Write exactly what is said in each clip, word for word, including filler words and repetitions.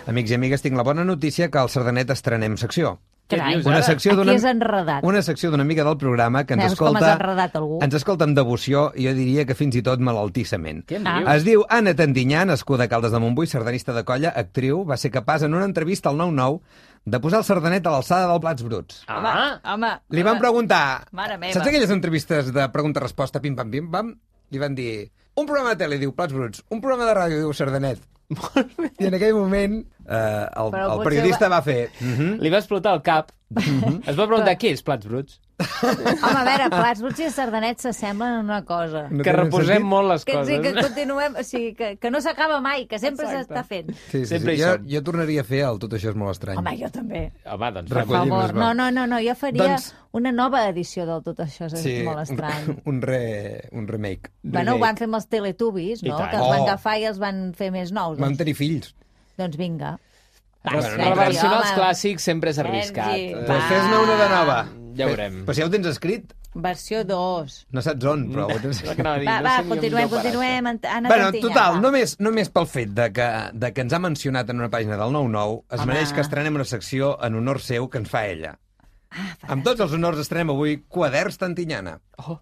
Amics i amigues, tinc la bona notícia que al Sardanet estrenem secció. Carai, una secció aquí és enredat. Una secció d'una amiga del programa que ens Veus escolta... com has enredat algú? Ens escolta amb devoció i jo diria que fins i tot malaltissament. Què em dius? Es diu Anna Tantinyà, nascuda a Caldes de Montbui, sardanista de colla, actriu, va ser capaç en una entrevista al nou nou de posar el sardanet a l'alçada del Plats Bruts. Home, home. Li van preguntar... Mare meva. Saps aquelles entrevistes de pregunta-resposta, pim-pam-pim-pam? Li van dir... Un programa de tele, diu Plats Bruts. Un programa de ràdio, diu Sardanet. I en aquell moment eh, el, el periodista va fer... Uh -huh. Li va explotar el cap. Uh -huh. Es va preguntar què és Plats Bruts. Home, a veure, Plats Bruts i Sardanet s'assemblen en una cosa. No que reposem molt les que, coses. sí, que continuem, o sigui, que, que no s'acaba mai, que sempre s'està fent. Sí, sí, Sempre sí. hi Jo, som. jo tornaria a fer el Tot això és molt estrany. Home, jo també. Home, doncs... Per Recollim favor, les no, veus. no, no, no, jo faria Doncs- una nova edició del Tot això és Sí, molt estrany. un, un, re, un remake. Bueno, ho van fer amb els Teletubbies, I no? tant. Que els van Oh. agafar i els van fer més nous. Vam Doncs, tenir fills. doncs vinga. Va, Va, bueno, Sergi, reversionar els home. clàssics sempre és arriscat. Sergi, Eh, va. Doncs fes-ne una de nova. Ja ho veurem. Però si ja ho tens escrit, Versió dos. no saps on, però ho tens... És el que anava a dir, Va, no va, sé ni on continuem, deu parar, continuem. Anna Bueno, Tantinyà, total, va. només, només pel fet de que, de que ens ha mencionat en una pàgina del nou nou, es Home. mereix que estrenem una secció en honor seu que ens fa ella. Ah, Amb tots els honors estrenem avui Quaderns Tantinyana. Oh.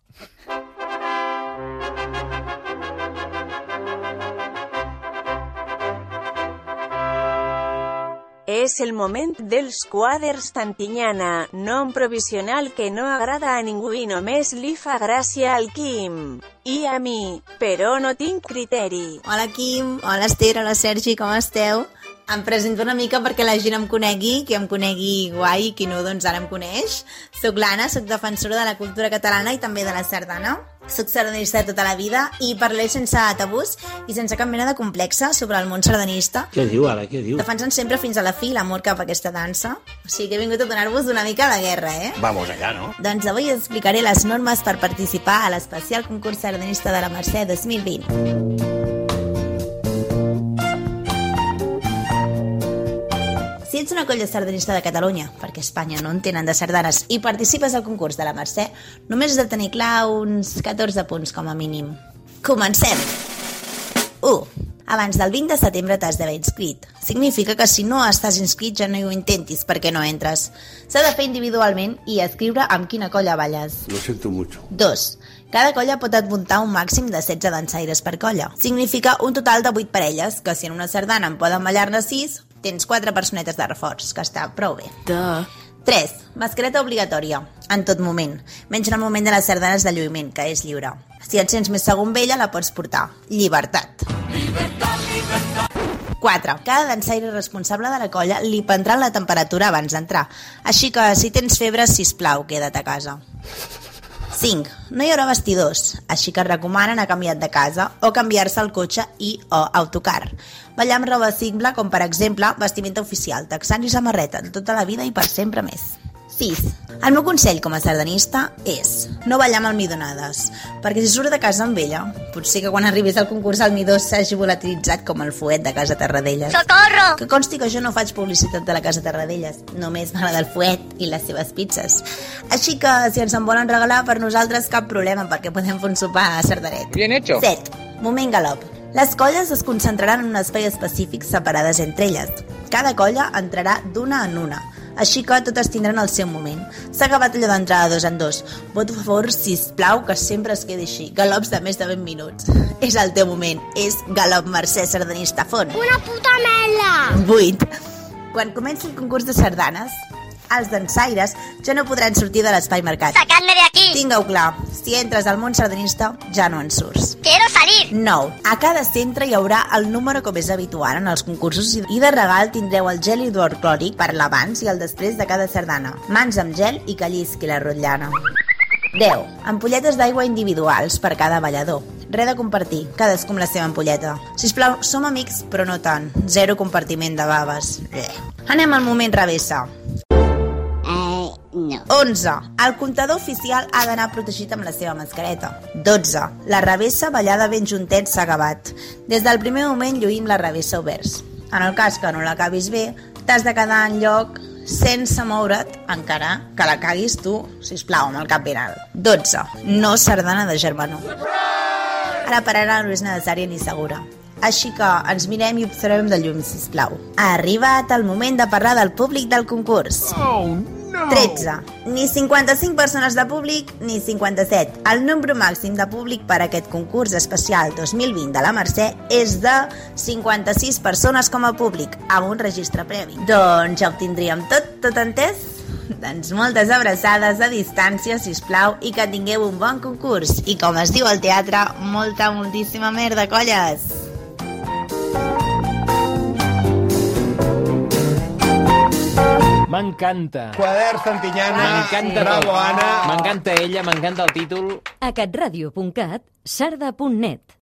És el moment dels quaders Tantinyana, nom provisional que no agrada a ningú i només li fa gràcia al Quim. I a mi, però no tinc criteri. Hola Quim, hola Esther, hola Sergi, com esteu? Em presento una mica perquè la gent em conegui, que em conegui guai, qui no, doncs ara em coneix. Soc l'Anna, soc defensora de la cultura catalana i també de la sardana. Soc sardanista de tota la vida i parlaré sense tabús i sense cap mena de complexa sobre el món sardanista. Què diu ara, què diu? Defensant sempre fins a la fi l'amor cap a aquesta dansa. O sigui que he vingut a donar-vos una mica de guerra, eh? Vamos allá, ¿no? Doncs avui us explicaré les normes per participar a l'especial concurs sardanista de la Mercè dos mil vint. Si ets una colla sardanista de Catalunya, perquè a Espanya no en tenen de sardanes, i participes al concurs de la Mercè, només has de tenir clar uns catorze punts com a mínim. Comencem! u. Abans del vint de setembre t'has d'haver inscrit. Significa que si no estàs inscrit ja no ho intentis perquè no entres. S'ha de fer individualment i escriure amb quina colla balles. Lo siento mucho. dos. Cada colla pot apuntar un màxim de setze dansaires per colla. Significa un total de vuit parelles, que si en una sardana en poden ballar-ne sis, tens quatre personetes de reforç, que està prou bé. tres. Mascareta obligatòria, en tot moment, menys en el moment de les sardanes de lluïment, que és lliure. Si et sents més segur amb ella, la pots portar. Llibertat. quatre. Cada dansaire responsable de la colla li prendrà la temperatura abans d'entrar, així que si tens febre, sisplau, queda't a casa. cinc. No hi haurà vestidors, així que recomanen a canviar de casa o canviar-se al cotxe i o autocar. Ballar amb roba simple, com per exemple vestimenta oficial, texans i samarreta, de tota la vida i per sempre més. sis. El meu consell com a sardanista és no ballar amb almidonades, perquè si surt de casa amb ella, potser que quan arribis al concurs el midó s'hagi volatilitzat com el fuet de Casa Tarradellas. Socorro! Que consti que jo no faig publicitat de la Casa Tarradellas, només m'agrada el fuet i les seves pizzas. Així que si ens en volen regalar, per nosaltres cap problema, perquè podem fer un sopar a sardanet. Bien hecho. set. Moment galop. Les colles es concentraran en un espai específic separades entre elles. Cada colla entrarà d'una en una, així que totes tindran el seu moment. S'ha acabat allò d'entrar de dos en dos. Voto a favor, sisplau, que sempre es quedi així. Galops de més de vint minuts. És el teu moment. És Galop Mercè Sardanista Font. Una puta mela! vuit. Quan comenci el concurs de sardanes, els dansaires ja no podran sortir de l'espai marcat. ¡Sacadme de aquí! Tingueu clar, si entres al món sardanista, ja no en surts. ¡Quiero salir! nou. A cada centre hi haurà el número com és habitual en els concursos i de regal tindreu el gel hidroalcohòlic per l'abans i el després de cada sardana. Mans amb gel i que llisqui la rotllana. deu. Ampolletes d'aigua individuals per cada ballador. Res de compartir, cadascú amb la seva ampolleta. Sisplau, som amics, però no tant. Zero compartiment de baves. Eh. Anem al moment revessa. No. onze. El comptador oficial ha d'anar protegit amb la seva mascareta. dotze. La revessa ballada ben juntet s'ha acabat. Des del primer moment lluïm la revessa oberts. En el cas que no l'acabis bé, t'has de quedar en lloc sense moure't, encara que la caguis tu, sisplau, amb el cap ben alt. dotze. No sardana de germanor. Ara per ara no és necessària ni segura. així que ens mirem i observem de llum, sisplau. Ha arribat el moment de parlar del públic del concurs. Oh, no! tretze. Ni cinquanta-cinc persones de públic, ni cinquanta-set. El nombre màxim de públic per a aquest concurs especial dos mil vint de la Mercè és de cinquanta-sis persones com a públic, amb un registre previ. Doncs ja ho tindríem tot, tot entès? Doncs moltes abraçades a distància, sisplau, i que tingueu un bon concurs. I com es diu al teatre, molta, moltíssima merda, colles! M'encanta. Quaderns Santinyana. M'encanta. Bravo, Anna. M'encanta ella, m'encanta el títol. a catradio punt cat, sarda punt net.